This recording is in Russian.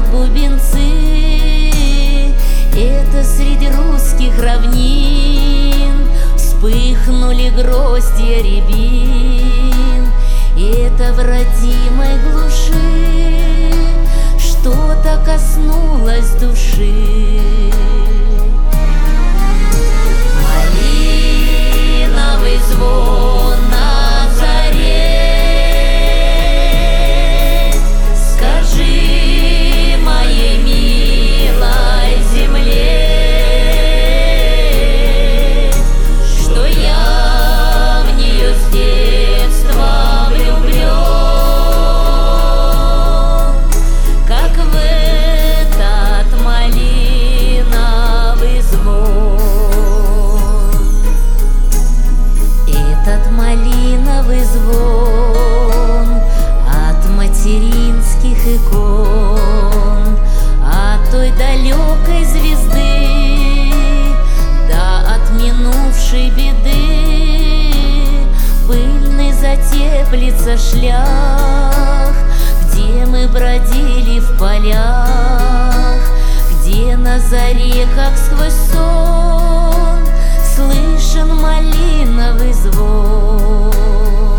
бубенцы. Это среди русских равнин вспыхнули гроздья рябин. Это в родимой глуши что-то коснулось души. Малиновый звон на заре, скажи моей милой земле, что я в нее с детства влюблен, как в этот малиновый звон. Этот малиновый звон от материнских икон, от той далекой звезды, да от минувшей беды. Пыльный затеплится шлях, где мы бродили в полях, где на заре, как сквозь сон, слышен малиновый звон.